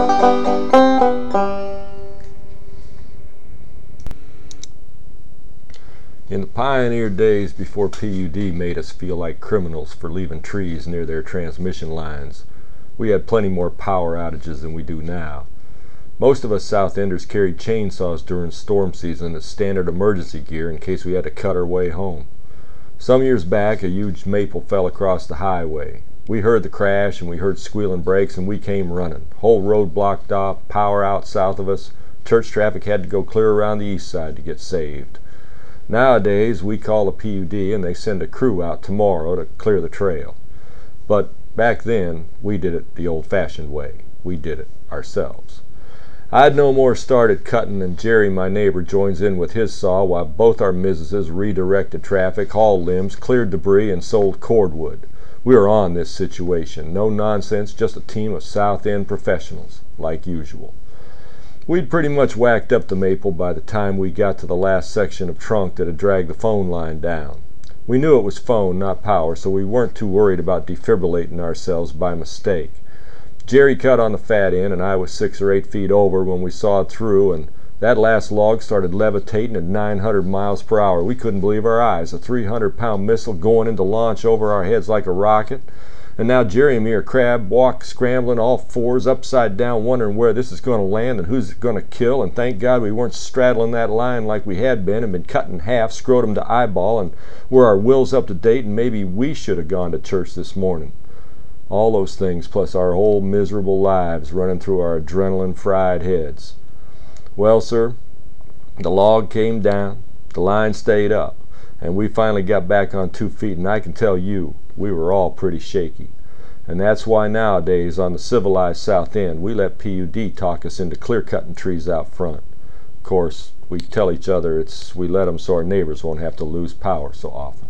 In the pioneer days before PUD made us feel like criminals for leaving trees near their transmission lines, we had plenty more power outages than we do now. Most of us South Enders carried chainsaws during storm season as standard emergency gear in case we had to cut our way home. Some years back, a huge maple fell across the highway. We heard the crash and we heard squealing brakes and we came running. Whole road blocked off, power out south of us. Church traffic had to go clear around the east side to get saved. Nowadays, we call a PUD and they send a crew out tomorrow to clear the trail. But back then, we did it the old-fashioned way. We did it ourselves. I'd no more started cutting than Jerry, my neighbor, joins in with his saw while both our missuses redirected traffic, hauled limbs, cleared debris, and sold cordwood. We were on this situation. No nonsense, just a team of South End professionals, like usual. We'd pretty much whacked up the maple by the time we got to the last section of trunk that had dragged the phone line down. We knew it was phone, not power, so we weren't too worried about defibrillating ourselves by mistake. Jerry cut on the fat end, and I was 6 or 8 feet over when we sawed through, and that last log started levitating at 900 miles per hour. We couldn't believe our eyes. A 300-pound missile going into launch over our heads like a rocket. And now Jerry and me are crab walk, scrambling all fours, upside down, wondering where this is going to land and who's it going to kill. And thank God we weren't straddling that line like we had been and been cut in half, scrotum to eyeball, and were our wills up to date, and maybe we should have gone to church this morning. All those things, plus our whole miserable lives running through our adrenaline-fried heads. Well, sir, the log came down, the line stayed up, and we finally got back on 2 feet, and I can tell you, we were all pretty shaky. And that's why nowadays on the civilized South End we let PUD talk us into clear-cutting trees out front. Of course, we tell each other we let them so our neighbors won't have to lose power so often.